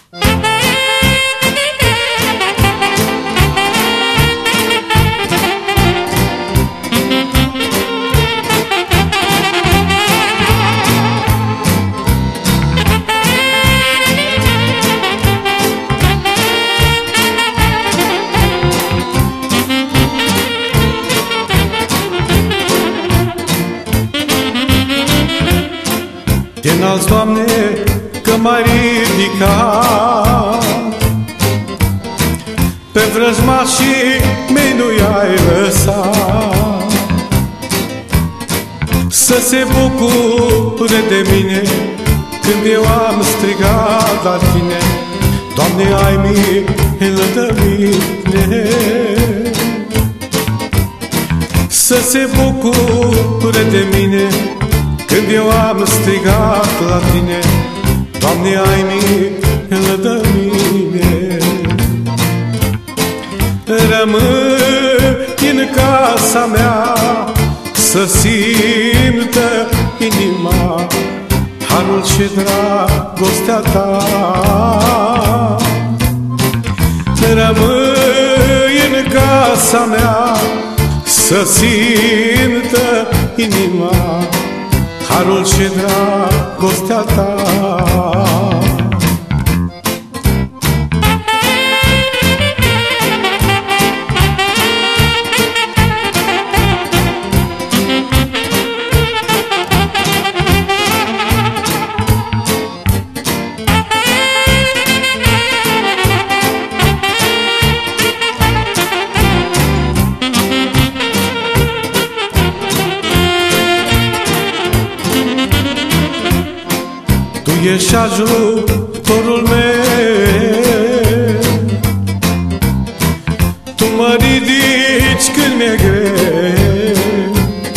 Te înalți, Doamne, că m-ai ridicat, pe vrăjmașii mei nu i-ai lăsat să se bucure de mine când eu am strigat la Tine. Doamne, ai milă de mine, să se bucure de mine când eu am strigat la Tine. Doamne, ai milă de mine. Rămâi în casa mea să simtă inima harul și dragostea Ta. Rămâi în casa mea să simtă inima harul și dragostea Ta. Tu ești ajutorul meu, Tu mă ridici când mi-e greu,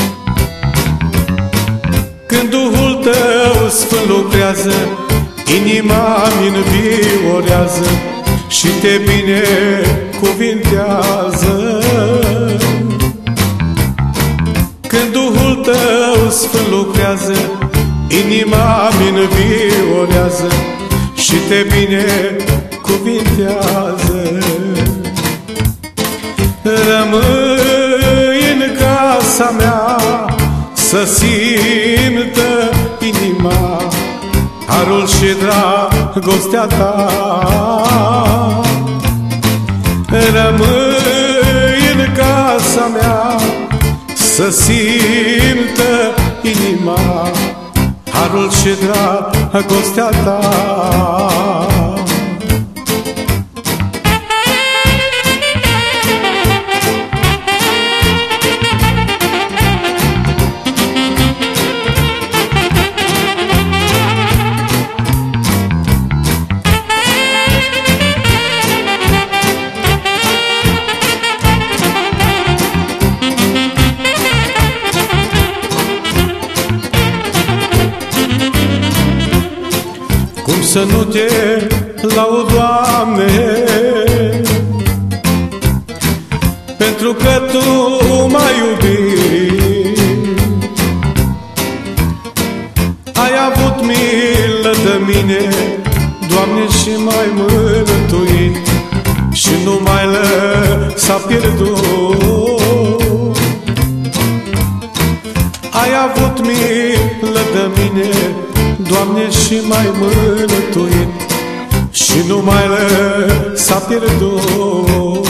când Duhul Tău Sfânt lucrează, inima-mi înviorează și Te binecuvintează. Când Duhul Tău Sfânt lucrează, inima-mi înviorează și Te binecuvintează. Rămâi în casa mea să simtă inima harul și dragostea Ta. Rămâi în casa mea să simtă inima harul și dragostea Ta. Cum să nu Te laud, Doamne, pentru că Tu m-ai iubit, ai avut milă de mine, Doamne, și m-ai mântuit și nu m-ai lăsat pierdut. Ai avut milă de mine, Doamne, și m-ai mântuit și nu m-ai lăsat pierdut.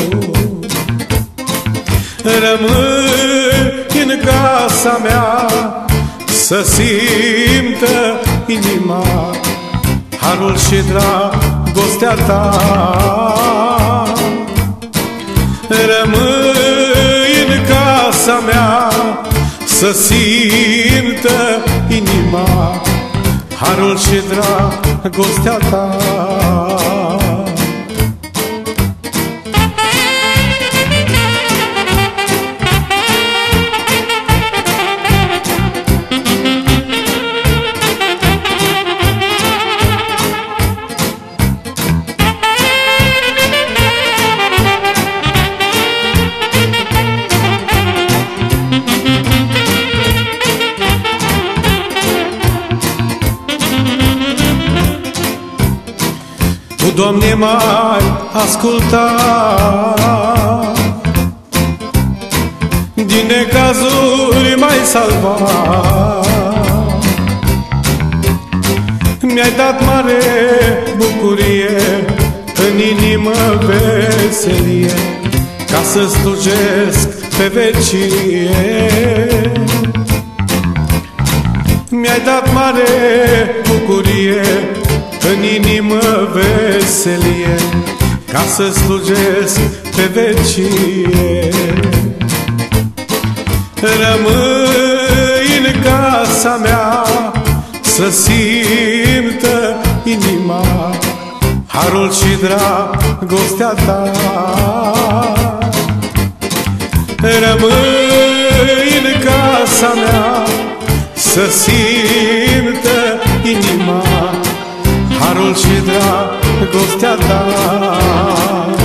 Rămâi în casa mea să simtă inima harul și dragostea Ta. Rămâi în casa mea să simtă inima harul și dragostea Ta. Doamne, m-ai ascultat, din necazuri m-ai salvat, mi-ai dat mare bucurie, în inimă veselie, ca să slujesc pe vecie. Mi-ai dat mare bucurie, în inimă veselie, ca să slujesc pe vecie. Rămâi în casa mea, să simtă inima harul și dragostea ta. Rămâi în casa mea, să simtă inima harul și dragostea ta.